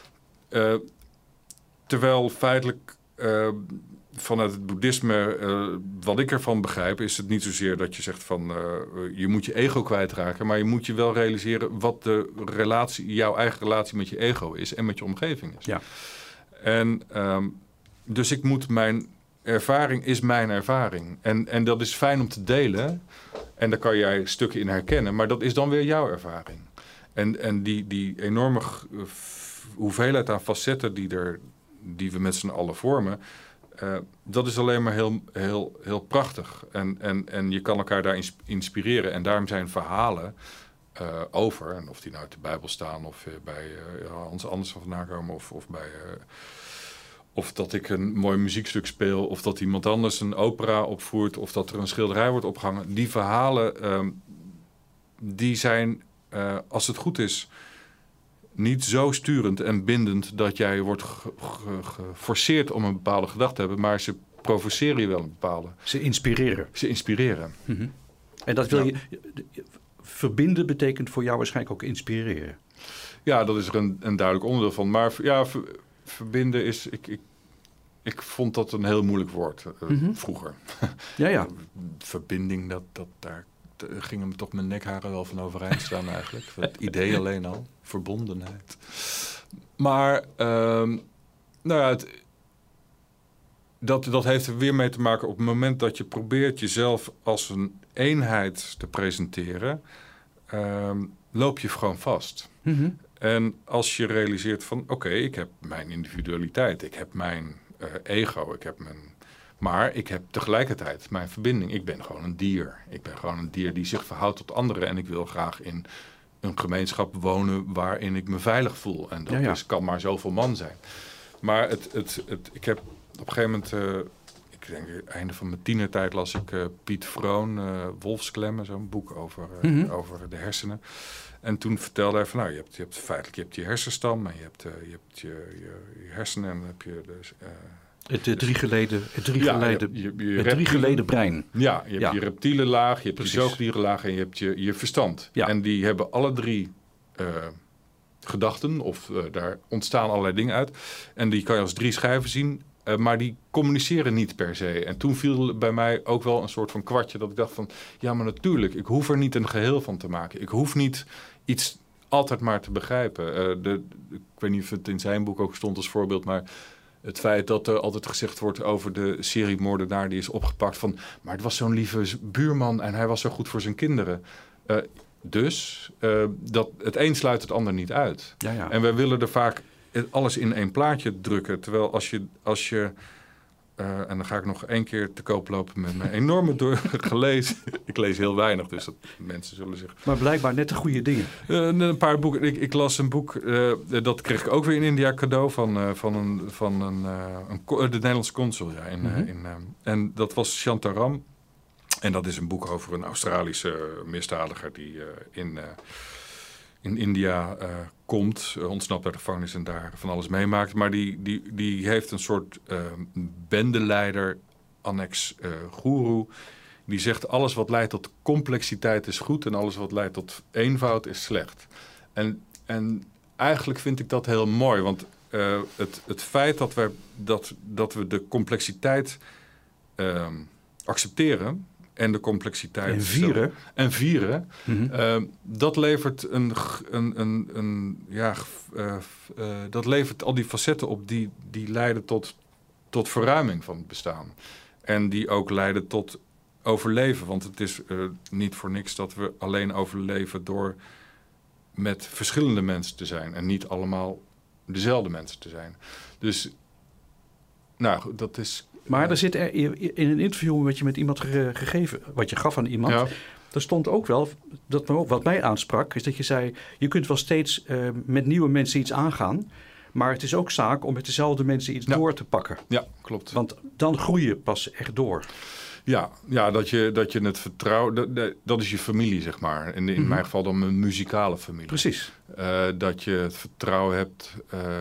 Terwijl feitelijk... vanuit het boeddhisme, wat ik ervan begrijp... is het niet zozeer dat je zegt van... je moet je ego kwijtraken... maar je moet je wel realiseren... wat jouw eigen relatie met je ego is... en met je omgeving is. Ja. En dus ik moet mijn ervaring is mijn ervaring. En dat is fijn om te delen. En daar kan jij stukken in herkennen. Maar dat is dan weer jouw ervaring. En die enorme hoeveelheid aan facetten... die we met z'n allen vormen... Dat is alleen maar heel, heel, heel prachtig. En je kan elkaar daar inspireren. En daarom zijn verhalen over, en of die nou uit de Bijbel staan of bij Hans Andersen vandaan komen of bij... Of dat ik een mooi muziekstuk speel, of dat iemand anders een opera opvoert, of dat er een schilderij wordt opgehangen. Die verhalen, die zijn, als het goed is, niet zo sturend en bindend dat jij wordt geforceerd om een bepaalde gedachte te hebben, maar ze provoceren je wel een bepaalde. Ze inspireren. Ze inspireren. Mm-hmm. En dat wil je... Verbinden betekent voor jou waarschijnlijk ook inspireren. Ja, dat is er een duidelijk onderdeel van. Maar ja, verbinden is... Ik vond dat een heel moeilijk woord vroeger. Ja. Verbinding, daar gingen me toch mijn nekharen wel van overeind staan eigenlijk. Het idee alleen al. Verbondenheid. Maar, dat heeft er weer mee te maken op het moment dat je probeert jezelf als een eenheid te presenteren, loop je gewoon vast. Mm-hmm. En als je realiseert van, oké, ik heb mijn individualiteit, ik heb mijn ego, maar ik heb tegelijkertijd mijn verbinding. Ik ben gewoon een dier. Ik ben gewoon een dier die zich verhoudt tot anderen en ik wil graag in een gemeenschap wonen waarin ik me veilig voel. En dat kan maar zoveel man zijn. Maar ik heb op een gegeven moment, ik denk het einde van mijn tienertijd las ik Piet Vroon, Wolfsklemmen, zo'n boek over de hersenen. En toen vertelde hij van, nou, je hebt feitelijk je hersenstam en je hebt je hersenen en dan heb je dus... Het driegeleden brein. Ja, je hebt je reptiele laag, je hebt je zoogdierenlaag en je hebt je verstand. Ja. En die hebben alle drie gedachten of daar ontstaan allerlei dingen uit. En die kan je als 3 schijven zien, maar die communiceren niet per se. En toen viel bij mij ook wel een soort van kwartje dat ik dacht van, ja, maar natuurlijk, ik hoef er niet een geheel van te maken. Ik hoef niet iets altijd maar te begrijpen. Ik weet niet of het in zijn boek ook stond als voorbeeld, maar het feit dat er altijd gezegd wordt over de seriemoordenaar die is opgepakt van, maar het was zo'n lieve buurman en hij was zo goed voor zijn kinderen. Dat het een sluit het ander niet uit. Ja. En wij willen er vaak alles in één plaatje drukken. Terwijl als je en dan ga ik nog 1 keer te koop lopen met mijn enorme gelezen. Ik lees heel weinig, dus dat mensen zullen zeggen. Maar blijkbaar net de goede dingen. Een paar boeken. Ik las een boek, dat kreeg ik ook weer in India cadeau van de Nederlandse consul. Ja, en dat was Shantaram. En dat is een boek over een Australische misdadiger die in India komt, ontsnapt uit de gevangenis en daar van alles meemaakt. Maar die heeft een soort bendeleider, annex goeroe. Die zegt alles wat leidt tot complexiteit is goed en alles wat leidt tot eenvoud is slecht. En eigenlijk vind ik dat heel mooi, want het feit dat we de complexiteit accepteren en de complexiteit en vieren, mm-hmm. Dat levert dat levert al die facetten op die leiden tot verruiming van het bestaan en die ook leiden tot overleven, want het is niet voor niks dat we alleen overleven door met verschillende mensen te zijn en niet allemaal dezelfde mensen te zijn. Dus nou, dat is. Maar er zit in een interview wat je met iemand gegeven, wat je gaf aan iemand, ja. Er stond ook wel, wat mij aansprak, is dat je zei, je kunt wel steeds met nieuwe mensen iets aangaan, maar het is ook zaak om met dezelfde mensen iets door te pakken. Ja, klopt. Want dan groei je pas echt door. Ja, dat je het vertrouwen, dat is je familie, zeg maar. In mijn geval dan mijn muzikale familie. Precies. Dat je het vertrouwen hebt,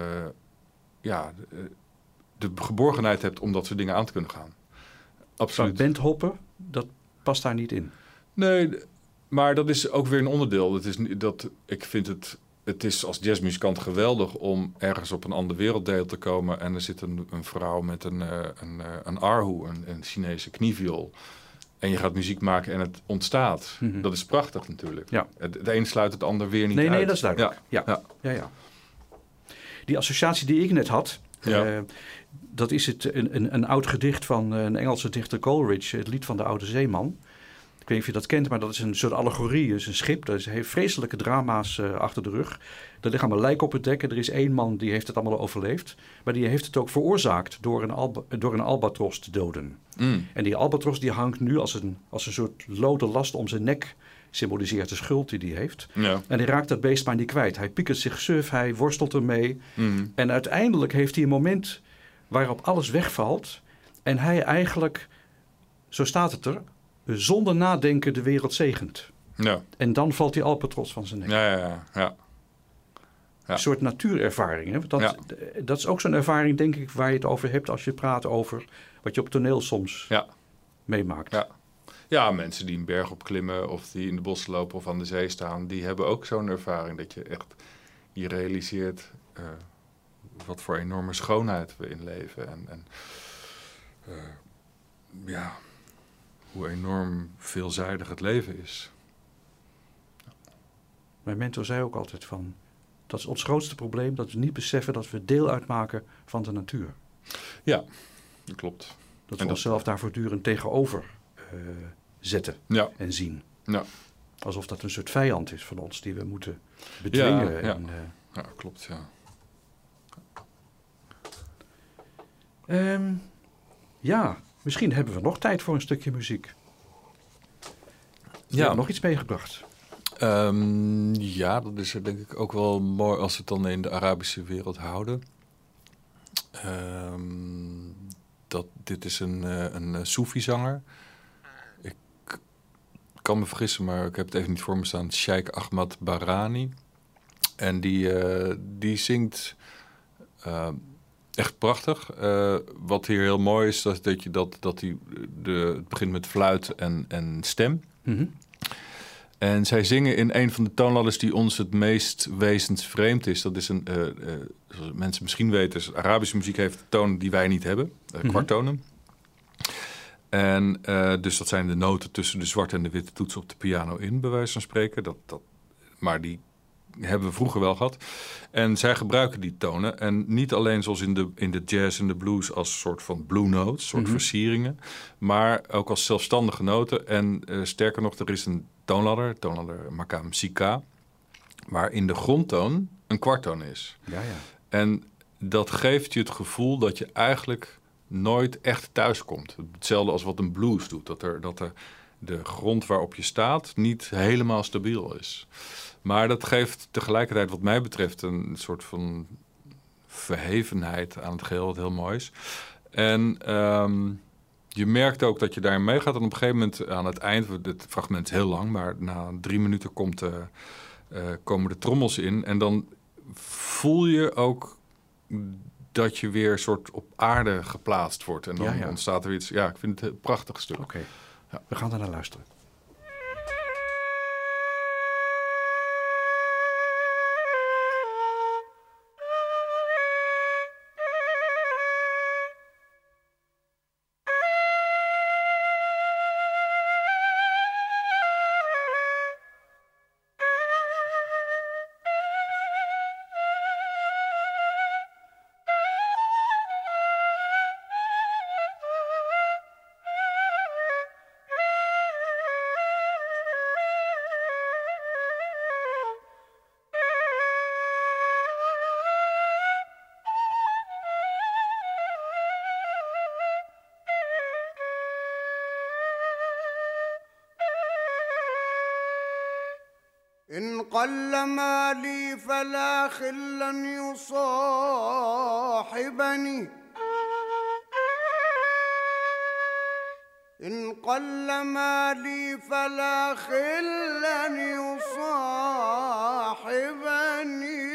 de geborgenheid hebt om dat soort dingen aan te kunnen gaan. Absoluut. Maar bandhoppen, dat past daar niet in. Nee, maar dat is ook weer een onderdeel. Ik vind het is als jazzmuzikant geweldig om ergens op een ander werelddeel te komen en er zit een vrouw met een arhu, een Chinese knieviool. En je gaat muziek maken en het ontstaat. Mm-hmm. Dat is prachtig natuurlijk. Ja. Het een sluit het ander weer niet uit. Nee, dat is duidelijk. Ja. Die associatie die ik net had, dat is een oud gedicht van een Engelse dichter Coleridge, het lied van de oude zeeman. Ik weet niet of je dat kent, maar dat is een soort allegorie. Het is een schip, dat heeft vreselijke drama's achter de rug. Er liggen allemaal lijken op het dek en er is één man die heeft het allemaal overleefd. Maar die heeft het ook veroorzaakt door een albatros te doden. En die albatros die hangt nu als een soort lode last om zijn nek. Symboliseert de schuld die hij heeft. Ja. En hij raakt dat beest maar niet kwijt. Hij piekert zich suf, hij worstelt ermee. En uiteindelijk heeft hij een moment waarop alles wegvalt. En hij eigenlijk, zo staat het er, zonder nadenken de wereld zegent. Ja. En dan valt die albatros van zijn nek. Ja. Een soort natuurervaring. Hè? Dat is ook zo'n ervaring, denk ik, waar je het over hebt als je praat over wat je op toneel soms meemaakt. Ja. Ja, mensen die een berg opklimmen of die in de bossen lopen of aan de zee staan, die hebben ook zo'n ervaring dat je echt je realiseert wat voor enorme schoonheid we in leven. En hoe enorm veelzijdig het leven is. Mijn mentor zei ook altijd van, dat is ons grootste probleem, dat we niet beseffen dat we deel uitmaken van de natuur. Ja, dat klopt. Dat we onszelf daar voortdurend tegenover zetten en zien. Ja. Alsof dat een soort vijand is van ons die we moeten bedwingen. Ja, klopt, ja. Misschien hebben we nog tijd voor een stukje muziek. Je hebt nog iets meegebracht. Dat is denk ik ook wel mooi als we het dan in de Arabische wereld houden. Dit is een Soefi-zanger. Ik kan me vergissen, maar ik heb het even niet voor me staan. Sheikh Ahmad Barani. En die zingt echt prachtig. Wat hier heel mooi is, dat het begint met fluit en stem. Mm-hmm. En zij zingen in een van de toonladders die ons het meest wezensvreemd is. Dat is zoals mensen misschien weten, Arabische muziek heeft tonen die wij niet hebben. Kwarttonen. En dus dat zijn de noten tussen de zwarte en de witte toetsen op de piano in, bij wijze van spreken. Maar die hebben we vroeger wel gehad. En zij gebruiken die tonen. En niet alleen zoals in de jazz en de blues als soort van blue notes, soort versieringen. Maar ook als zelfstandige noten. En sterker nog, er is een toonladder Maqam Sika, waarin de grondtoon een kwarttoon is. Ja. En dat geeft je het gevoel dat je eigenlijk nooit echt thuis komt. Hetzelfde als wat een blues doet. Dat de grond waarop je staat niet helemaal stabiel is. Maar dat geeft tegelijkertijd wat mij betreft een soort van verhevenheid aan het geheel, wat heel mooi is. En je merkt ook dat je daarin meegaat. En op een gegeven moment aan het eind, het fragment is heel lang, maar na 3 minuten komen de trommels in. En dan voel je ook dat je weer soort op aarde geplaatst wordt. En dan ontstaat er iets. Ja, ik vind het een prachtig stuk. Oké. We gaan daarnaar luisteren. إن قل مالي فلا خلا يصاحبني إن قل مالي فلا خلا يصاحبني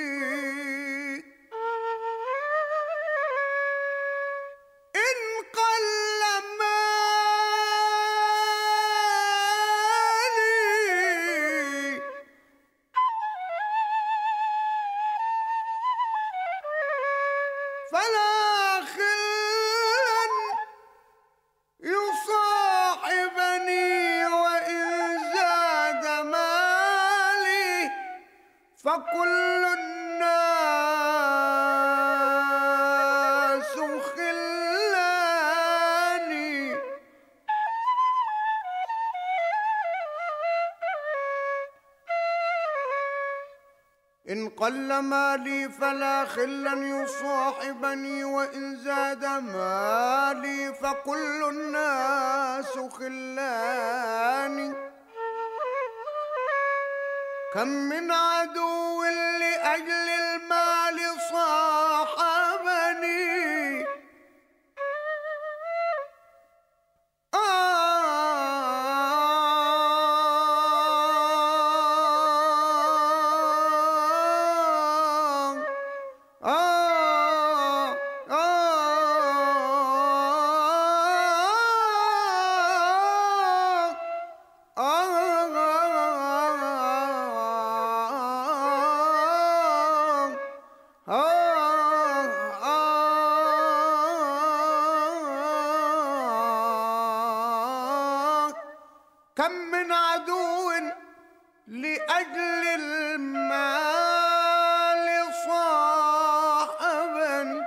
فكل الناس خلاني إن قل مالي فلا خلا يصاحبني وإن زاد مالي فكل الناس خلاني كم من عدو لأجل المال صاحبني كم من عدو لأجل المال صاحبا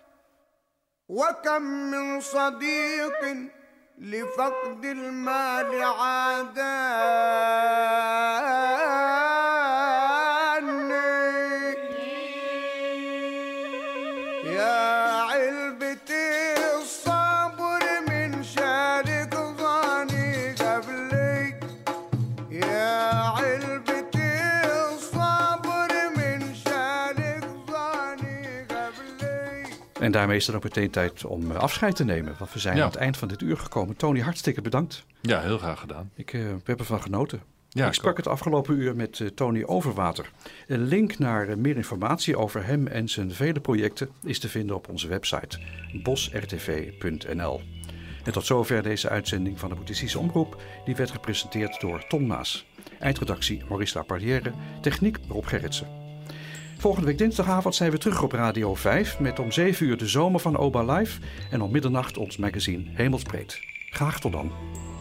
وكم من صديق لفقد المال عاداني يا علبتي الصبر من شارك ظني قبلي يا علبتي الصبر من شارك ظني قبلي. En daarmee is het ook meteen tijd om afscheid te nemen. Want we zijn aan het eind van dit uur gekomen. Tony, hartstikke bedankt. Ja, heel graag gedaan. Ik heb ervan genoten. Ja, ik sprak het afgelopen uur met Tony Overwater. Een link naar meer informatie over hem en zijn vele projecten is te vinden op onze website bosrtv.nl. En tot zover deze uitzending van de Boeddhistische Omroep. Die werd gepresenteerd door Ton Maas. Eindredactie Maurice Lapardière. Techniek Rob Gerritsen. Volgende week dinsdagavond zijn we terug op Radio 5 met om 7 uur de zomer van Oba Live en om middernacht ons magazine Hemelsbreed. Graag tot dan.